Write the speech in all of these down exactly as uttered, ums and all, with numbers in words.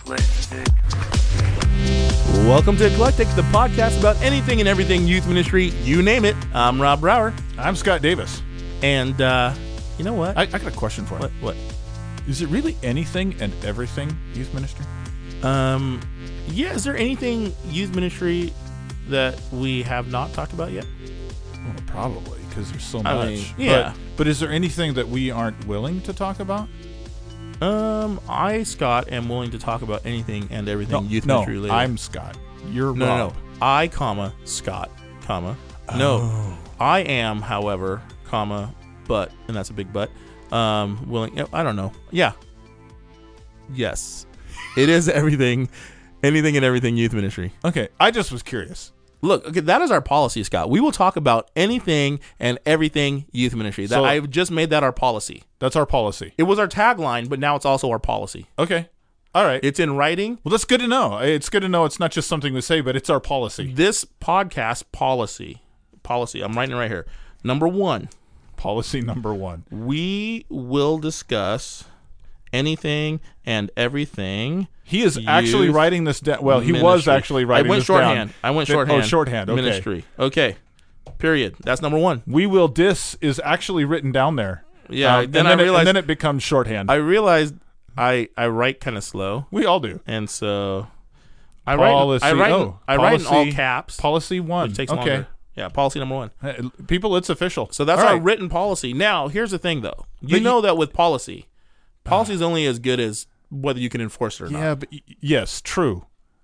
Eclectic. Welcome to Eclectic, the podcast about anything and everything youth ministry, you name it. I'm Rob Brower. I'm Scott Davis. And uh, you know what? I, I got a question for you. What? What? Is it really anything and everything youth ministry? Um, yeah, is there anything youth ministry that we have not talked about yet? Well, probably, because there's so I much. mean, yeah. But, but is there anything that we aren't willing to talk about? Um, I, Scott, am willing to talk about anything and everything No, youth no, ministry related. I'm Scott. You're no, Rob. no, no. I, comma, Scott, comma. No, Oh. I am, however, comma, but, and that's a big but, um, willing, I don't know. Yeah. Yes. It is everything, anything and everything youth ministry. Okay, I just was curious. Look, okay, that is our policy, Scott. We will talk about anything and everything youth ministry. That So- I've just made that our policy. That's our policy. It was our tagline, but now it's also our policy. Okay, all right. It's in writing. Well, that's good to know. It's good to know it's not just something we say, but it's our policy. This podcast policy, policy, I'm writing it right here. Number one, Policy number one. we will discuss anything and everything. He is actually Youth writing this down. Well, he was ministry. actually writing I went this shorthand. down. I went Th- shorthand. Oh, shorthand. Okay. Ministry. Okay. Period. That's number one. We will dis is actually written down there. Yeah. Um, then and I then it, realized and then it becomes shorthand. I realized I I write kind of slow, we all do. and so I Policy- write I write oh, I write in all policy- caps. Policy one. Which takes okay. longer. Yeah. Policy number one. Uh, People, it's official. So that's All our right. written policy. Now, here's the thing, though. You But you- know that with policy, policy is only as good as whether you can enforce it or not. Yeah, but y- yes, true.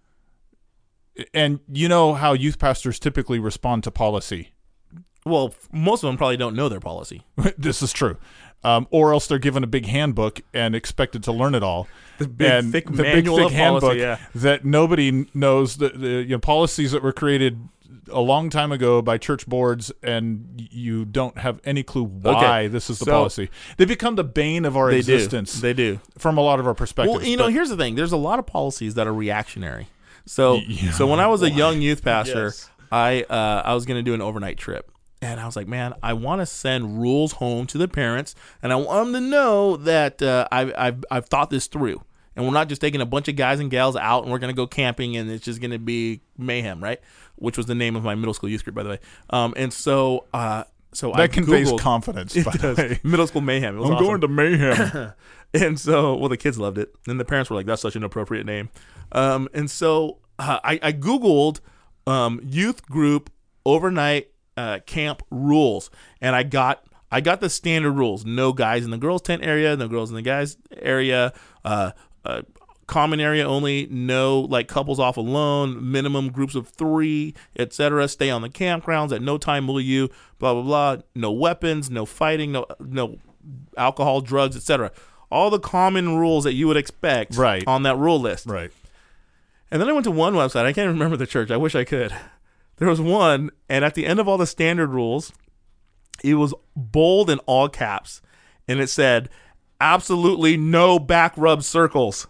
And you know how youth pastors typically respond to policy. Well, f- most of them probably don't know their policy. This is true. Um, or else they're given a big handbook and expected to learn it all. The big, and thick the manual big of thick policy, handbook yeah. that nobody kn- knows the, the you know, policies that were created a long time ago by church boards, and y- you don't have any clue why Okay, this is the so- policy. They become the bane of our They existence do. They do. from a lot of our perspectives. Well, you know, but- here's the thing. There's a lot of policies that are reactionary. So, Yeah, so when I was a young youth pastor, Yes. I uh, I was going to do an overnight trip. And I was like, man, I want to send rules home to the parents, and I want them to know that uh, I've, I've I've thought this through, and we're not just taking a bunch of guys and gals out, and we're going to go camping, and it's just going to be mayhem, right? Which was the name of my middle school youth group, by the way. Um, and so, uh, so I that conveys Googled, confidence, It by the does. way. Middle school mayhem. It was I'm awesome. going to mayhem. And so, well, the kids loved it, and the parents were like, "That's such an appropriate name." Um, and so, uh, I, I Googled um, youth group overnight uh, camp rules, and I got I got the standard rules: no guys in the girls' tent area, no girls in the guys' area, uh, uh, common area only, no like couples off alone, minimum groups of three, et cetera. Stay on the campgrounds. At no time will you blah blah blah. No weapons, no fighting, no no alcohol, drugs, et cetera. All the common rules that you would expect Right. on that rule list. Right. And then I went to one website. I can't remember the church. I wish I could. There was one, and at the end of all the standard rules, it was bold in all caps, and it said, absolutely no back rub circles.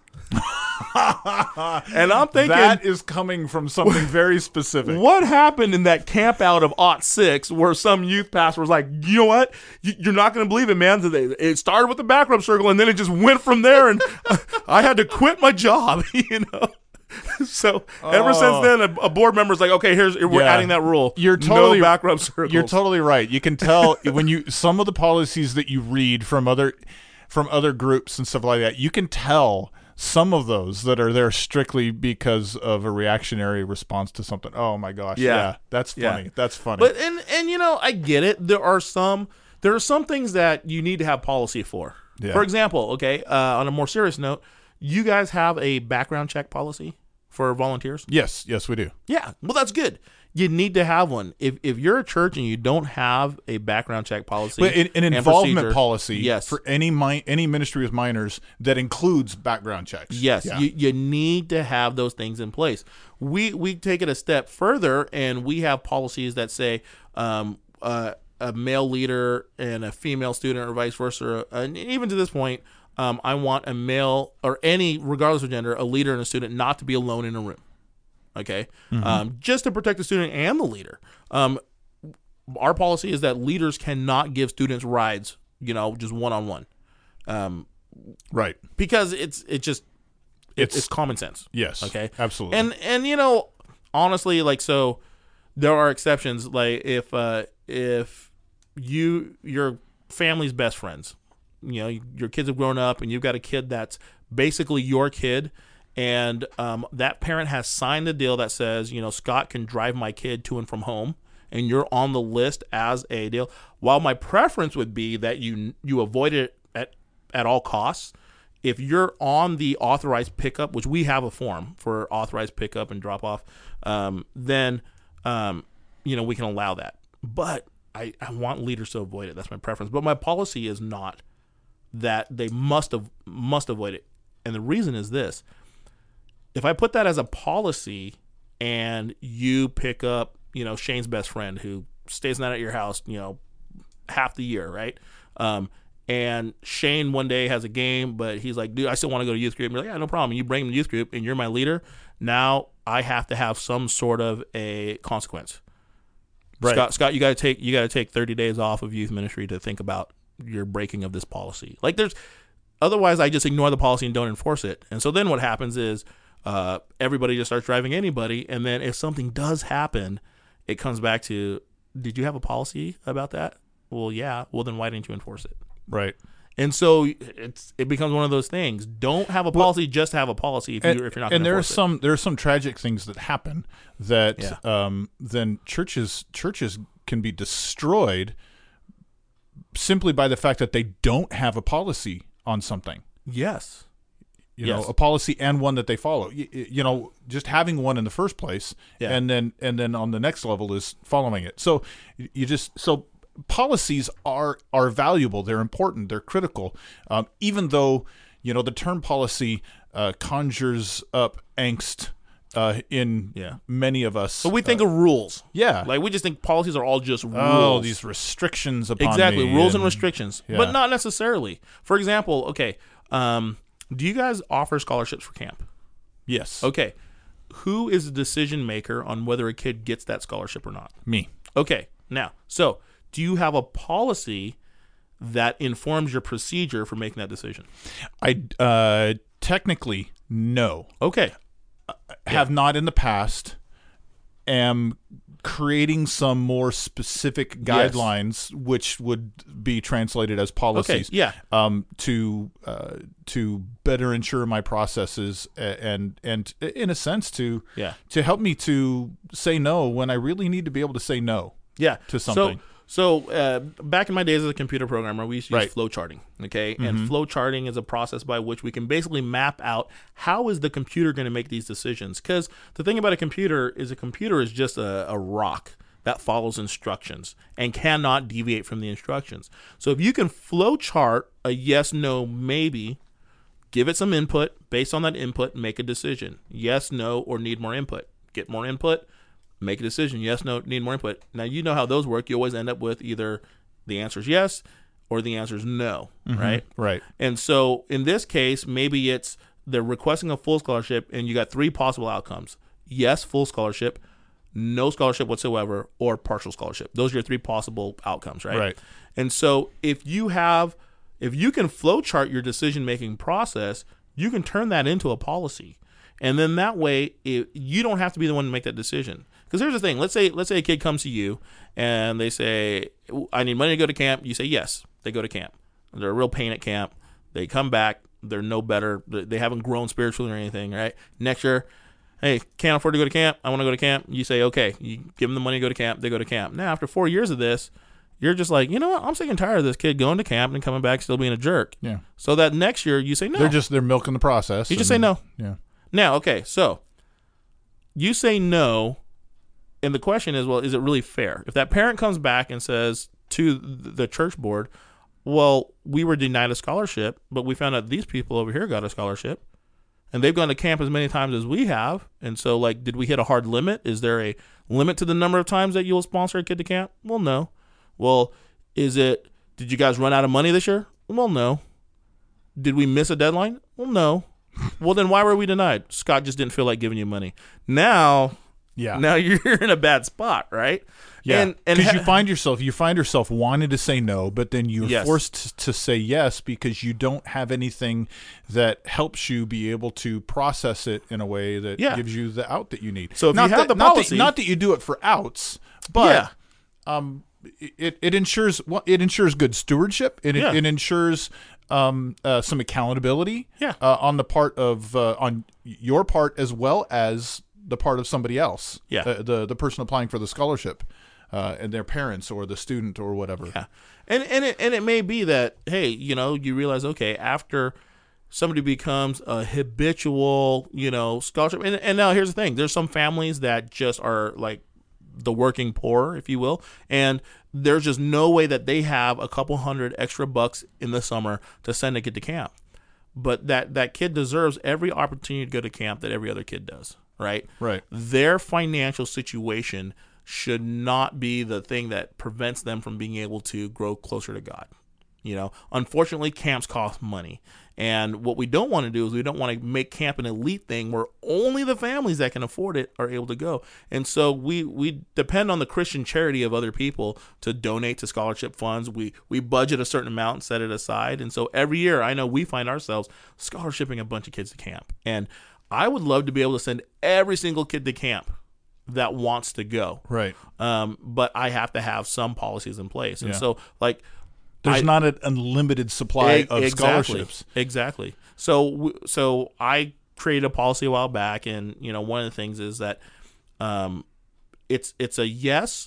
And I'm thinking, That is coming from something very specific. what happened in that camp out of aught six where some youth pastor was like, you know what? You- You're not going to believe it, man. It started with the back rub circle, and then it just went from there, and I had to quit my job, you know? So ever Oh. since then, a, a board member's like, okay, here's we're Yeah. adding that rule. You're totally- no back rub circles. You're totally right. You can tell when you some of the policies that you read from other from other groups and stuff like that. You can tell some of those that are there strictly because of a reactionary response to something. Oh my gosh! Yeah. Yeah, that's Yeah. funny. That's funny. But and and you know, I get it. There are some there are some things that you need to have policy for. Yeah. For example, okay, uh, on a more serious note, you guys have a background check policy for volunteers? yes, yes, we do. Yeah. Well, that's good. You need to have one. If if you're a church and you don't have a background check policy, But an, an and involvement procedure, policy yes, for any mi- any ministry with minors that includes background checks. Yes, Yeah. you, you need to have those things in place. We we take it a step further, and we have policies that say um, uh, a male leader and a female student, or vice versa. And even to this point, um, I want a male or any, regardless of gender, a leader and a student not to be alone in a room. Okay, Mm-hmm. um, just to protect the student and the leader. Um, our policy is that leaders cannot give students rides, you know, just one on one. Um, Right. because it's it just It's, It's- it's common sense. Yes. Okay. Absolutely. And and you know, honestly, like so, there are exceptions. Like if uh, if you your family's best friends, you know, your kids have grown up, and you've got a kid that's basically your kid, and um, that parent has signed a deal that says, you know, Scott can drive my kid to and from home, and you're on the list as a deal. While my preference would be that you you avoid it at at all costs, if you're on the authorized pickup, which we have a form for authorized pickup and drop off, um, then um, you know we can allow that. But I, I want leaders to avoid it. That's my preference. But my policy is not that they must have must avoid it. And the reason is this: if I put that as a policy, and you pick up, you know, Shane's best friend who stays the night at your house, you know, half the year, right? Um, and Shane one day has a game, but he's like, dude, I still want to go to youth group. And you're like, yeah, no problem. And you bring him to youth group, and you're my leader. Now I have to have some sort of a consequence. Right. Scott, Scott, you got to take you got to take thirty days off of youth ministry to think about your breaking of this policy. Like there's, otherwise I just ignore the policy and don't enforce it. And so then what happens is uh, everybody just starts driving anybody. And then if something does happen, it comes back to, did you have a policy about that? Well, yeah. Well, then why didn't you enforce it? Right. And so it's it becomes one of those things. Don't have a policy, just have a policy if, And, you, if you're not and going to there are enforce it. some there are some tragic things that happen that Yeah. um, then churches churches can be destroyed simply by the fact that they don't have a policy on something. Yes. You Yes. know, a policy and one that they follow. You, you know, just having one in the first place, Yeah. and then and then on the next level is following it. So you just so policies are are valuable. They're important. They're critical. Um, even though you know the term policy uh, conjures up angst uh, in Yeah. many of us. So we think of rules. yeah, Like we just think policies are all just rules. oh, these restrictions upon Exactly, me rules and restrictions, yeah. but not necessarily. For example, okay, um, do you guys offer scholarships for camp? Yes, Okay, who is the decision maker on whether a kid gets that scholarship or not? me. Okay, now, so do you have a policy that informs your procedure for making that decision? I uh, technically no. Okay, Have not in the past. Am creating some more specific guidelines, which would be translated as policies. Okay, yeah. Um, to uh, to better ensure my processes a- and and in a sense to Yeah. to help me to say no when I really need to be able to say no. yeah, To something. So, so uh, back in my days as a computer programmer, we used to use Right. flow charting. Okay, and flow charting is a process by which we can basically map out how is the computer going to make these decisions. Because the thing about a computer is a computer is just a, a rock that follows instructions and cannot deviate from the instructions. So if you can flow chart a yes, no, maybe, give it some input, based on that input, make a decision. Yes, no, or need more input. Get more input, make a decision. Yes, no, need more input. Now, you know how those work. You always end up with either the answer is yes or the answer is no, right? Right. And so in this case, maybe it's they're requesting a full scholarship and you got three possible outcomes. Yes, full scholarship, no scholarship whatsoever, or partial scholarship. Those are your three possible outcomes, right? Right. And so if you have, if you can flow chart your decision-making process, you can turn that into a policy. And then that way, it, you don't have to be the one to make that decision. Because here's the thing: let's say let's say a kid comes to you and they say, "I need money to go to camp." You say yes. They go to camp. They're a real pain at camp. They come back. They're no better. They haven't grown spiritually or anything. Right? Next year, hey, can't afford to go to camp. I want to go to camp. You say okay. You give them the money to go to camp. They go to camp. Now after four years of this, you're just like, you know what? I'm sick and tired of this kid going to camp and coming back still being a jerk. Yeah. So that next year you say no. They're just they're milking the process. You just and- say no. Yeah. Now, okay, so you say no, and the question is, well, is it really fair? If that parent comes back and says to the church board, well, we were denied a scholarship, but we found out these people over here got a scholarship, and they've gone to camp as many times as we have, and so, like, did we hit a hard limit? Is there a limit to the number of times that you'll sponsor a kid to camp? Well, no. Well, is it, did you guys run out of money this year? Well, no. Did we miss a deadline? Well, no. Well, then why were we denied? Scott just didn't feel like giving you money. Now, Yeah. now you're in a bad spot, right? Yeah, and and because ha- you find yourself you find yourself wanting to say no, but then you're Yes. forced to say yes because you don't have anything that helps you be able to process it in a way that Yeah. gives you the out that you need. So if not you have that, the not policy- that, not that you do it for outs, but Yeah. um, it it ensures well, it ensures good stewardship. It Yeah. it ensures um uh, some accountability. Yeah. Uh, on the part of uh, on your part as well as the part of somebody else. Yeah. Uh, the the person applying for the scholarship. Uh, and their parents or the student or whatever. Yeah, and and it and it may be that, hey, you know, you realize, okay, after somebody becomes a habitual, you know, scholarship, and and now here's the thing: there's some families that just are like the working poor, if you will, and there's just no way that they have a couple hundred extra bucks in the summer to send a kid to camp. But that that kid deserves every opportunity to go to camp that every other kid does, right? Right. Their financial situation should not be the thing that prevents them from being able to grow closer to God. You know, unfortunately, camps cost money. And what we don't want to do is we don't want to make camp an elite thing where only the families that can afford it are able to go. And so we, we depend on the Christian charity of other people to donate to scholarship funds. We we budget a certain amount and set it aside. And so every year, I know we find ourselves scholarshiping a bunch of kids to camp. And I would love to be able to send every single kid to camp that wants to go. Right. Um, but I have to have some policies in place. And Yeah. so, like, There's I- not an unlimited supply E- of exactly, scholarships. Exactly. So, w- so I created a policy a while back, and you know, one of the things is that um, it's it's a yes,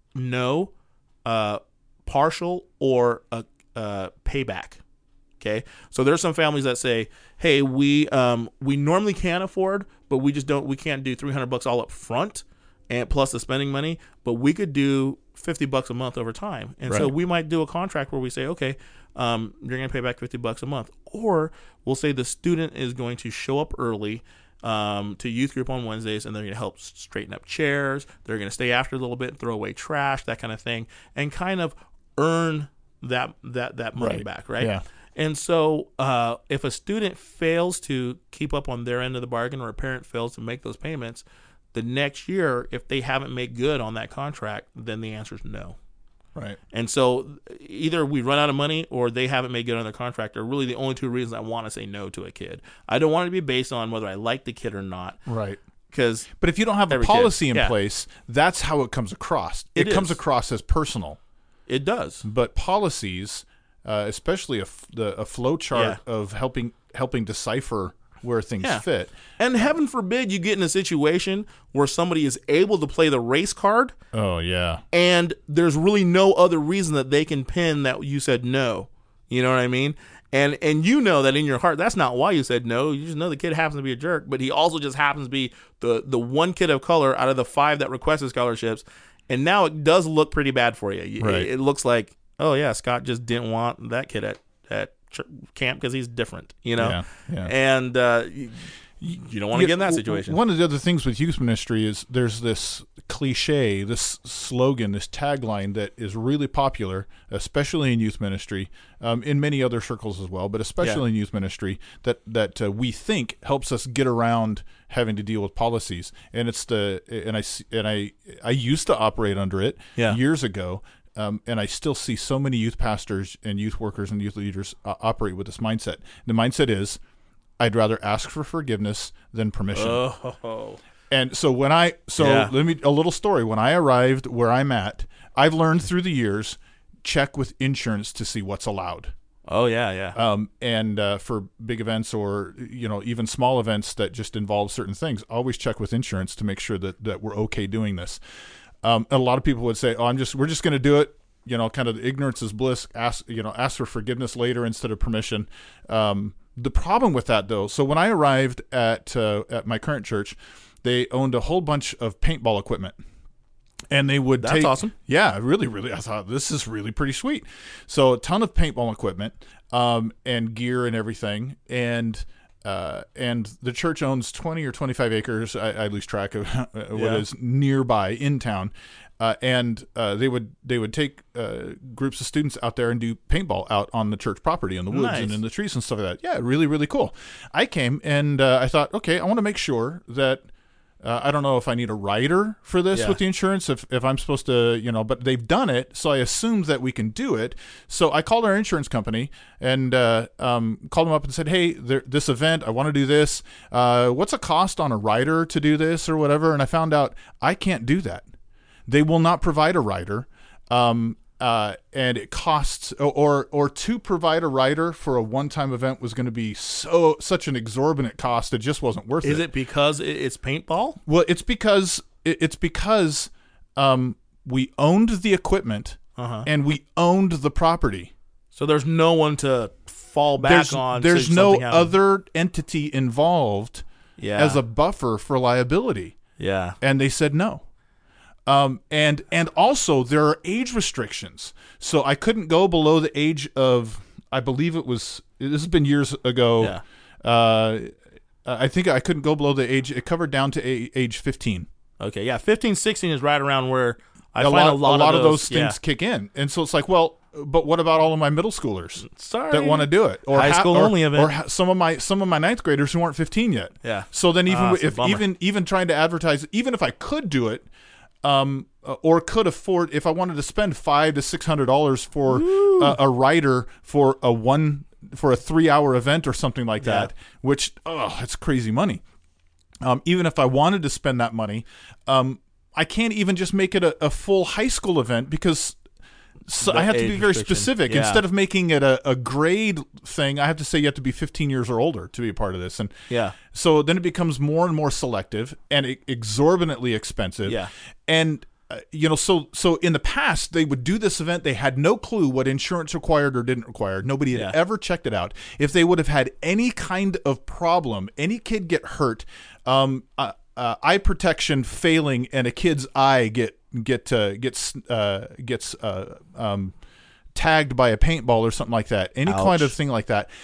no, uh, partial, or a, a payback. Okay. So there's some families that say, "Hey, we um, we normally can afford, but we just don't. We can't do three hundred bucks all up front, and plus the spending money. But we could do fifty bucks a month over time. And so Right. we might do a contract where we say, okay, um, you're going to pay back fifty bucks a month. Or we'll say the student is going to show up early um, to youth group on Wednesdays, and they're going to help straighten up chairs. They're going to stay after a little bit and throw away trash, that kind of thing, and kind of earn that that that money Right. back, right? Yeah. And so uh, if a student fails to keep up on their end of the bargain, or a parent fails to make those payments, the next year, if they haven't made good on that contract, then the answer is no. Right. And so either we run out of money or they haven't made good on their contract are really the only two reasons I want to say no to a kid. I don't want it to be based on whether I like the kid or not. Right. Because But if you don't have a Every kid. policy in Yeah. place, that's how it comes across. It, It comes is. across as personal. it does. But policies, uh, especially a, f- the, a flow chart Yeah. of helping helping decipher where things Yeah. fit. And heaven forbid you get in a situation where somebody is able to play the race card Oh, yeah. and there's really no other reason that they can pin that you said no. You know what I mean? And and you know that in your heart, that's not why you said no. You just know the kid happens to be a jerk, but he also just happens to be the, the one kid of color out of the five that requested scholarships. And now it does look pretty bad for you. You- Right. It, it looks like, oh, yeah, Scott just didn't want that kid at, at ch- camp because he's different, you know? Yeah, yeah. And uh, you, you don't want to Yeah, get in that w- situation. One of the other things with youth ministry is there's this cliche, this slogan, this tagline that is really popular, especially in youth ministry, um, in many other circles as well, but especially Yeah. in youth ministry, that that uh, we think helps us get around having to deal with policies. And it's the and I s- and I I used to operate under it Yeah. years ago. Um, and I still see so many youth pastors and youth workers and youth leaders uh, operate with this mindset. The mindset is, I'd rather ask for forgiveness than permission. Oh, And so when I so Yeah. let me a little story. When I arrived where I'm at, I've learned through the years, check with insurance to see what's allowed. oh yeah, yeah. Um, and uh, for big events or you know even small events that just involve certain things, always check with insurance to make sure that that we're okay doing this. Um, and a lot of people would say, "Oh, I'm just we're just going to do it." You know, kind of ignorance is bliss. Ask you know ask for forgiveness later instead of permission. Um, the problem with that though, so when I arrived at uh, at my current church, they owned a whole bunch of paintball equipment. And they would That's take, awesome. Yeah, really, really. I thought this is really pretty sweet. So a ton of paintball equipment, um, and gear and everything, and uh, and the church owns twenty or twenty-five acres. I, I lose track of what Yeah. is nearby in town, uh, and uh, they would they would take uh, groups of students out there and do paintball out on the church property in the woods Nice. and in the trees and stuff like that. Yeah, really, really cool. I came and uh, I thought, okay, I want to make sure that. Uh, I don't know if I need a rider for this Yeah. with the insurance, if, if I'm supposed to, you know, but they've done it, so I assumed that we can do it. So I called our insurance company and uh, um, called them up and said, hey, there, this event, I want to do this. Uh, what's a cost on a rider to do this or whatever? And I found out I can't do that. They will not provide a rider. Um, uh, and it costs, or or to provide a rider for a one-time event was going to be so such an exorbitant cost. It just wasn't worth Is it. it because it- it's paintball? Well, it's because it- it's because um, we owned the equipment Uh-huh. and we owned the property. So there's no one to fall back There's on. there's should no something happen. other entity involved yeah. as a buffer for liability, yeah. and they said no. Um, and and also there are age restrictions, so I couldn't go below the age of, I believe it was, this has been years ago. Yeah. Uh, I think I couldn't go below the age. It covered down to a, age fifteen. Okay. Yeah. fifteen, sixteen is right around where I a find lot, a lot, a lot of those, those things yeah. kick in, and so it's like, well, but what about all of my middle schoolers Sorry. that want to do it, or High ha- school or, only event. or ha- some of my some of my ninth graders who aren't fifteen yet? Yeah. So then even Ah, it's a if bummer. even even trying to advertise, even if I could do it, um, uh, or could afford, if I wanted to spend five to six hundred dollars for a, a rider for a one for a three hour event or something like that, Yeah. which oh, it's crazy money. Um, even if I wanted to spend that money, um, I can't even just make it a, a full high school event because so The I have to age be very restriction. specific. Yeah. Instead of making it a, a grade thing, I have to say you have to be fifteen years or older to be a part of this. And Yeah. so then it becomes more and more selective and e- exorbitantly expensive. Yeah. And uh, you know, so so in the past they would do this event. They had no clue what insurance required or didn't require. Nobody had Yeah. ever checked it out. If they would have had any kind of problem, any kid get hurt, um, uh, uh, eye protection failing, and a kid's eye get get uh, gets uh, gets uh, um, tagged by a paintball or something like that. Any Ouch. kind of thing like that.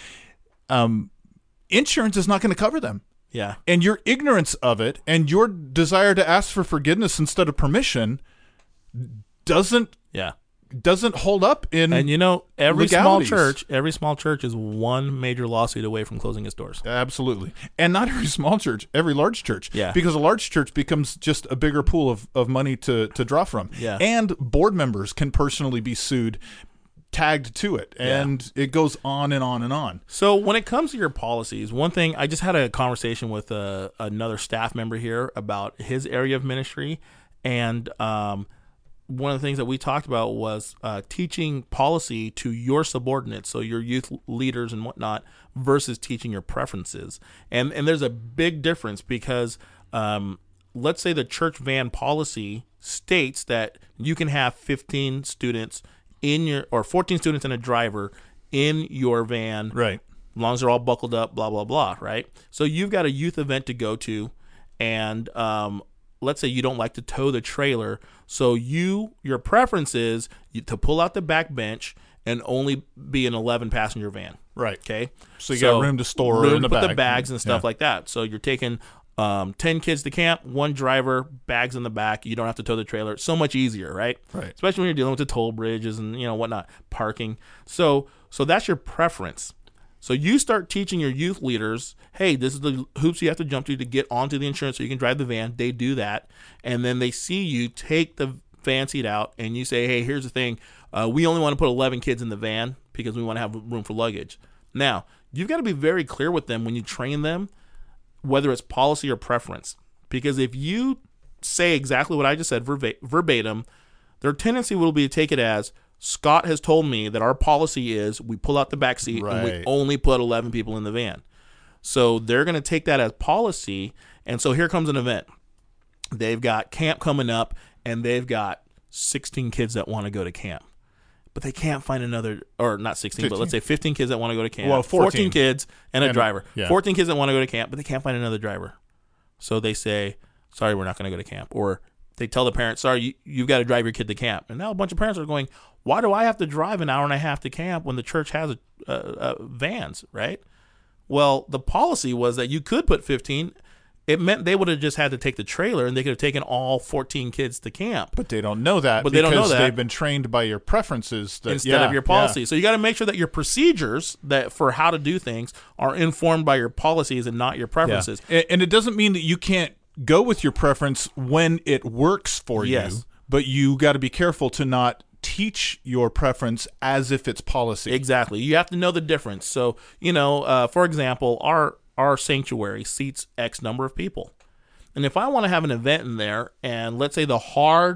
Um, insurance is not going to cover them. Yeah. And your ignorance of it and your desire to ask for forgiveness instead of permission doesn't Yeah. doesn't hold up in And you know, every legalities. small church, every small church is one major lawsuit away from closing its doors. Absolutely. And not every small church, every large church. Yeah. Because a large church becomes just a bigger pool of, of money to, to draw from. Yeah. And board members can personally be sued, tagged to it. And it goes on and on and on. So when it comes to your policies, one thing, I just had a conversation with uh, another staff member here about his area of ministry, and um, one of the things that we talked about was uh, teaching policy to your subordinates, so your youth leaders and whatnot, versus teaching your preferences. And and there's a big difference because um, let's say the church van policy states that you can have fifteen students in your, or fourteen students and a driver in your van, Right. as long as they're all buckled up, blah, blah, blah, right? So you've got a youth event to go to, and um, let's say you don't like to tow the trailer, so you your preference is you, to pull out the back bench and only be an eleven passenger van. Right. Okay, So you got room to store room in the to put the bag. bags and stuff Yeah. like that. So you're taking um, ten kids to camp, one driver, bags in the back. You don't have to tow the trailer. It's so much easier, right? Right. Especially when you're dealing with the toll bridges and you know whatnot, parking. So so that's your preference. So you start teaching your youth leaders, hey, this is the hoops you have to jump to to get onto the insurance so you can drive the van. They do that, and then they see you take the van seat out, and you say, hey, here's the thing. Uh, we only want to put eleven kids in the van because we want to have room for luggage. Now, you've got to be very clear with them when you train them, whether it's policy or preference. Because if you say exactly what I just said verba- verbatim, their tendency will be to take it as, Scott has told me that our policy is we pull out the back seat and we Right. only put eleven people in the van. So they're going to take that as policy. And so here comes an event. They've got camp coming up, and they've got sixteen kids that want to go to camp. But they can't find another, or not sixteen, but fifteen. let's say fifteen kids that want to go to camp. Well, fourteen. kids and a And- driver. yeah. fourteen kids that want to go to camp, but they can't find another driver. So they say, sorry, we're not going to go to camp. Or they tell the parents, sorry, you, you've got to drive your kid to camp. And now a bunch of parents are going, why do I have to drive an hour and a half to camp when the church has a, uh, uh, vans, right? Well, the policy was that you could put fifteen. It meant they would have just had to take the trailer, and they could have taken all fourteen kids to camp But they don't know that But they don't know because that. they've been trained by your preferences that, instead yeah, of your policy. So you got to make sure that your procedures that for how to do things are informed by your policies and not your Yeah. preferences. And, and it doesn't mean that you can't go with your preference when it works for Yes. you, but you got to be careful to not teach your preference as if it's policy. Exactly. You have to know the difference. So, you know, uh, for example, our our sanctuary seats X number of people. And if I want to have an event in there, and let's say the hard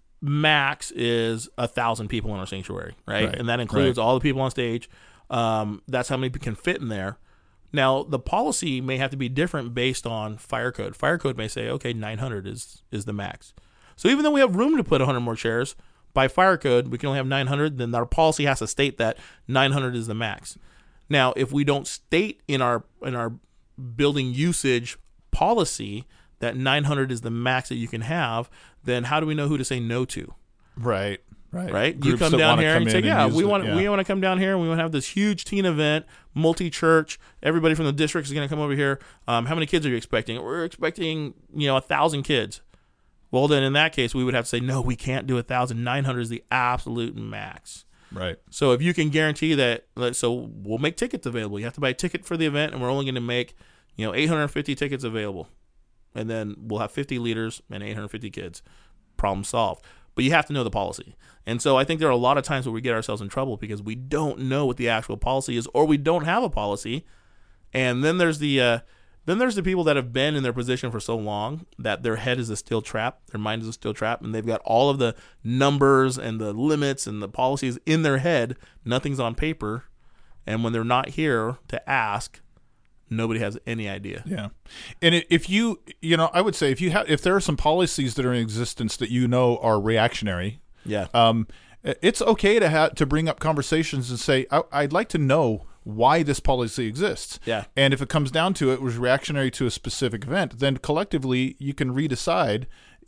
max is a thousand people in our sanctuary, right? Right. And that includes Right. all the people on stage. Um, that's how many can fit in there. Now, the policy may have to be different based on fire code. Fire code may say, okay, nine hundred is is the max. So even though we have room to put one hundred more chairs, by fire code, we can only have nine hundred. Then our policy has to state that nine hundred is the max. Now, if we don't state in our in our building usage policy that nine hundred is the max that you can have, then how do we know who to say no to? Right. Right. Right? You Groups come that down wanna here come and in say, yeah, use we it, want yeah. we want to come down here and we want to have this huge teen event, multi-church. Everybody from the district is going to come over here. Um, how many kids are you expecting? We're expecting, you know, a thousand kids. Well, then in that case, we would have to say, no, we can't do a thousand. nine hundred is the absolute max. Right. So if you can guarantee that, so we'll make tickets available. You have to buy a ticket for the event, and we're only going to make, you know, eight hundred fifty tickets available. And then we'll have fifty leaders and eight hundred fifty kids. Problem solved. But you have to know the policy. And so I think there are a lot of times where we get ourselves in trouble because we don't know what the actual policy is, or we don't have a policy. And then there's the uh, then there's the people that have been in their position for so long that their head is a steel trap, their mind is a steel trap, and they've got all of the numbers and the limits and the policies in their head. Nothing's on paper. And when they're not here to ask, nobody has any idea. Yeah. And it, if you, you know, I would say if you have, if there are some policies that are in existence that you know are reactionary, Yeah. um, it's okay to have to bring up conversations and say, I, I'd like to know why this policy exists. Yeah. And if it comes down to it was reactionary to a specific event, then collectively you can redecide.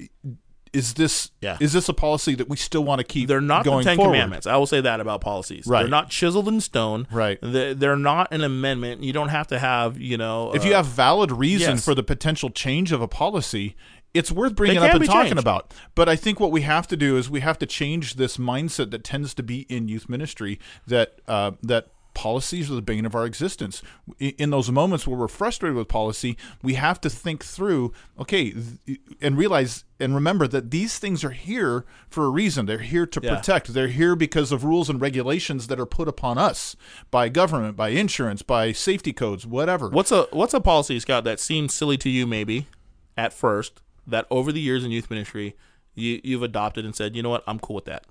Is this Yeah. is this a policy that we still want to keep They're not going the Ten forward? Commandments. I will say that about policies. Right. They're not chiseled in stone. Right. They're, they're not an amendment. You don't have to have, you know. If uh, you have valid reason yes. for the potential change of a policy, it's worth bringing They up can and be talking changed. about. But I think what we have to do is we have to change this mindset that tends to be in youth ministry that uh, that policies are the bane of our existence. I- In those moments where we're frustrated with policy, we have to think through, okay, th- and realize and remember that these things are here for a reason. They're here to Yeah. protect. They're here because of rules and regulations that are put upon us by government, by insurance, by safety codes, whatever. What's a what's a policy, Scott, that seems silly to you maybe at first, that over the years in youth ministry you, you've adopted and said, you know what, I'm cool with that.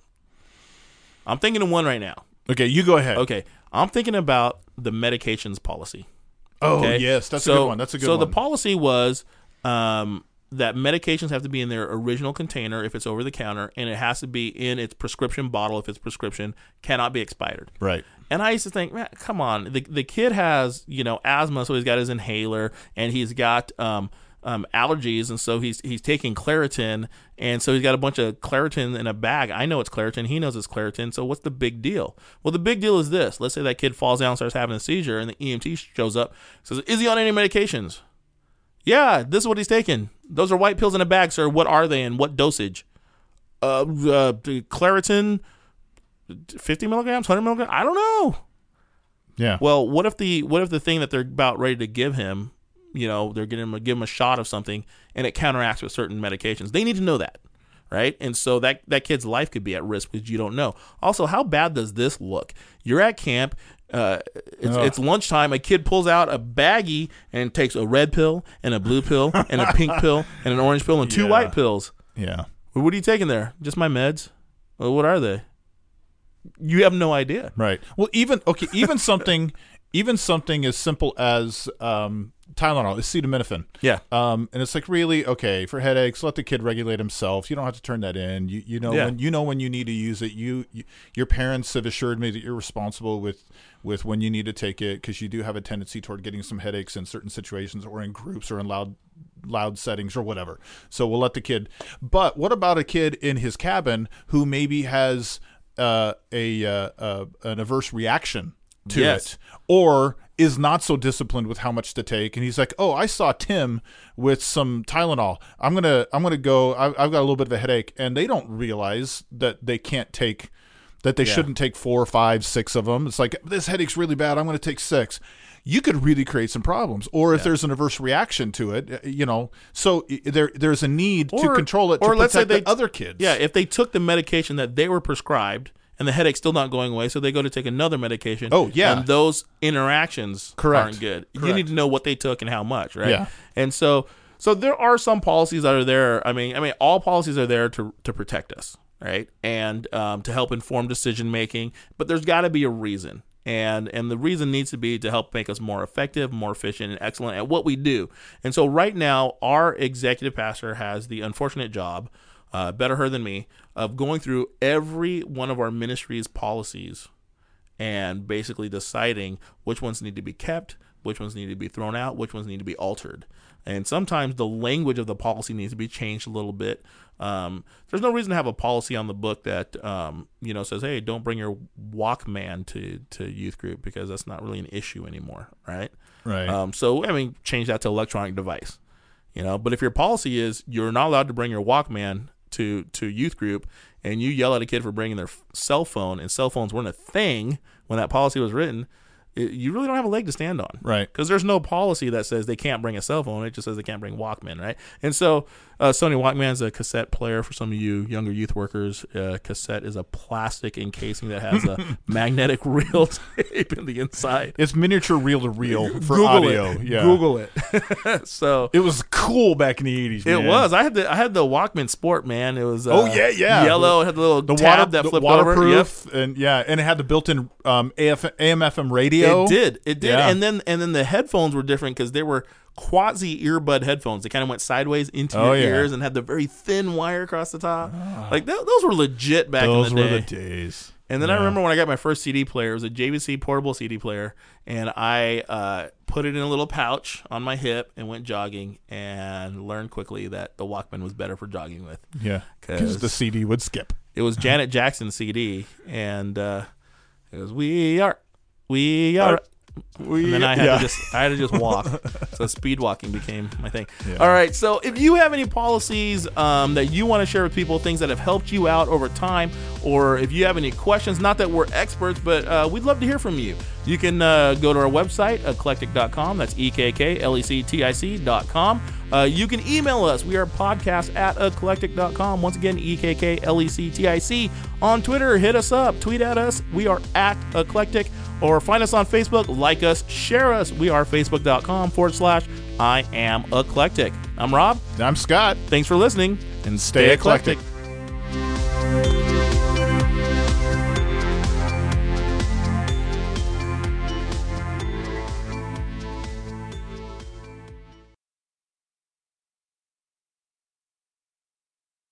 I'm thinking of one right now. Okay, you go ahead. Okay, I'm thinking about the medications policy. Oh, Okay? yes, that's so, a good one. That's a good so one. the policy was um, that medications have to be in their original container if it's over the counter, and it has to be in its prescription bottle if it's prescription, cannot be expired. Right. And I used to think, man, come on. The the kid has, you know, asthma, so he's got his inhaler, and he's got um, um, allergies, and so he's he's taking Claritin, and so he's got a bunch of Claritin in a bag. I know it's Claritin. He knows it's Claritin. So what's the big deal? Well, the big deal is this. Let's say that kid falls down and starts having a seizure, and the E M T shows up, says, is he on any medications? Yeah, this is what he's taking. Those are white pills in a bag, sir. What are they and what dosage? Uh, uh Claritin, fifty milligrams, one hundred milligrams? I don't know. Yeah. Well, what if the what if the thing that they're about ready to give him, you know, they're going to give him a shot of something and it counteracts with certain medications? They need to know that, right? And so that, that kid's life could be at risk because you don't know. Also, how bad does this look? You're at camp. Uh, it's, Ugh. it's lunchtime. A kid pulls out a baggie and takes a red pill and a blue pill and a pink pill and an orange pill and two Yeah. white pills. Yeah. Well, what are you taking there? Just my meds? Well, what are they? You have no idea. Right. Well, even okay, even something, even something as simple as um, Tylenol, acetaminophen. Yeah. Um, and it's like, really, okay, for headaches, let the kid regulate himself. You don't have to turn that in. You you know Yeah. when you know when you need to use it. You, you your parents have assured me that you're responsible with with when you need to take it because you do have a tendency toward getting some headaches in certain situations or in groups or in loud loud settings or whatever. So we'll let the kid. But what about a kid in his cabin who maybe has uh, a uh, uh, an averse reaction to Yes. it, or is not so disciplined with how much to take, and he's like, "Oh, I saw Tim with some Tylenol. I'm gonna, I'm gonna go. I, I've got a little bit of a headache," and they don't realize that they can't take that they Yeah. shouldn't take four, five, six of them. It's like, this headache's really bad, I'm going to take six. You could really create some problems. Or if Yeah. there's an adverse reaction to it, uh, you know, so i- there there's a need to Or- control it to or let's say protect the they- other kids. Yeah, if they took the medication that they were prescribed and the headache's still not going away, so they go to take another medication. Oh, yeah. And those interactions Correct. aren't good. You Correct. need to know what they took and how much, right? Yeah. And so so there are some policies that are there. I mean, I mean all policies are there to to protect us, right? And um, to help inform decision making, but there's got to be a reason. And and the reason needs to be to help make us more effective, more efficient, and excellent at what we do. And so right now, our executive pastor has the unfortunate job, uh, better her than me, of going through every one of our ministry's policies and basically deciding which ones need to be kept, which ones need to be thrown out, which ones need to be altered. And sometimes the language of the policy needs to be changed a little bit. Um, there's no reason to have a policy on the book that um, you know says, "Hey, don't bring your Walkman to to youth group," because that's not really an issue anymore, right? Right. Um, so I mean, change that to electronic device. You know, but if your policy is you're not allowed to bring your Walkman to to youth group, and you yell at a kid for bringing their f- cell phone, and cell phones weren't a thing when that policy was written, it, you really don't have a leg to stand on. Right. Because there's no policy that says they can't bring a cell phone. It just says they can't bring Walkman, right? And so uh, Sony Walkman's a cassette player for some of you younger youth workers. Uh, cassette is a plastic encasing that has a magnetic reel tape in the inside. It's miniature reel to reel for Google audio. it. Yeah. Google it. So It was cool back in the eighties. it man. was. I had the I had the Walkman Sport, man. It was uh, Oh, yeah, yeah. yellow. It had the little The tab water, that the flipped over. Yep. waterproof, and yeah, and it had the built-in um, A F, A M F M radio. It did. It did. Yeah. And then and then the headphones were different because they were quasi earbud headphones. They kind of went sideways into Oh, your yeah. ears and had the very thin wire across the top. Like th- those were legit back Those in the were day. the days. And then I Yeah. remember when I got my first C D player, it was a J V C portable C D player, and I uh, put it in a little pouch on my hip and went jogging, and learned quickly that the Walkman was better for jogging with. Yeah, because 'Cause the C D would skip. It was Janet Jackson's C D, and uh, it was "We Are, We Are." We, And then I had yeah. to just I had to just walk. So speed walking became my thing. Yeah. All right. So if you have any policies um, that you want to share with people, things that have helped you out over time, or if you have any questions, not that we're experts, but uh, we'd love to hear from you. You can uh, go to our website, eclectic dot com. That's E K K L E C T I C dot com. Uh, you can email us. We are podcast at eclectic dot com. Once again, E K K L E C T I C. On Twitter, hit us up. Tweet at us. We are at eclectic. Or find us on Facebook. Like us. Share us. We are facebook dot com forward slash I am eclectic. I'm Rob. I'm Scott. Thanks for listening. And stay eclectic. eclectic.